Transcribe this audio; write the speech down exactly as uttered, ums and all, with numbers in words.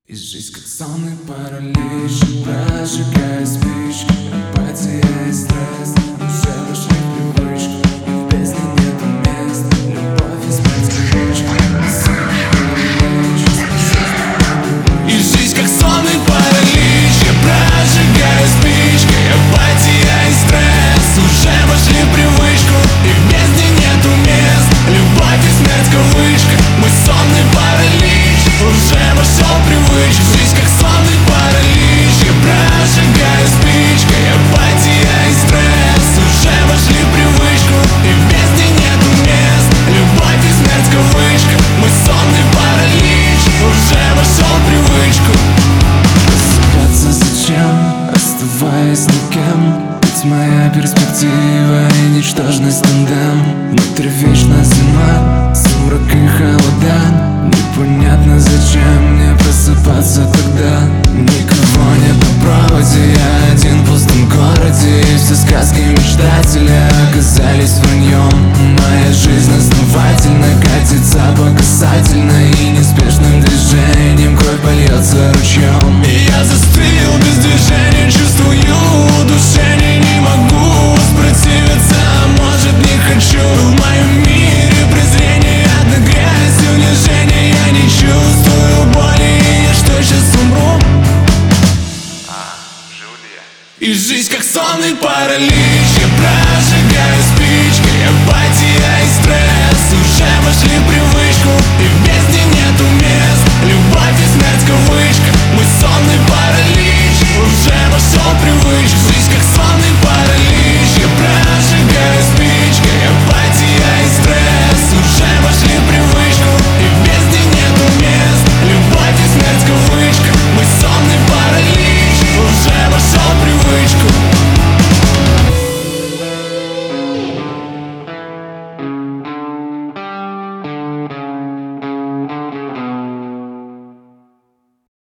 И жизнь как сонный паралич, прожигая спички, апатия и стресс уже вошли в привычку, и в бездне нету мест, любовь и смерть привычка. И жизнь как сонный паралич, я прожигаю спичкой, апатия и стресс уже вошли в привычку, и в бездне нету мест, любовь и смерть в кавычках. Мой сонный паралич уже вошел в привычку. Жизнь как сонный паралич, я прожигаю спичкой, апатия и стресс уже вошли в привычку, и в бездне нету мест, любовь и смерть в кавычках. Мой сонный паралич уже вошел в привычку. Просыпаться зачем, оставаясь никем? Ведь моя перспектива и ничтожность тандем. Внутри вечная зима, сумрак и холода. Непонятно зачем мне просыпаться тогда. Никого нет на проводе, я один в пустом городе, и все сказки мечтателя оказались враньем. Моя жизнь основательно катится по касательной, и неспешным движением кровь польется ручьем. И я застыл без движения, чувствую удушение, не могу воспротивиться, а может не хочу. В моем мире презрение, одна грязь и унижение. Я не чувствую боли, и я что, сейчас умру? А, жил ли я? И жизнь как сонный паралич, я прожигаю спичкой, апатия и стресс уже вошли в привычку, и в бездне нету мест,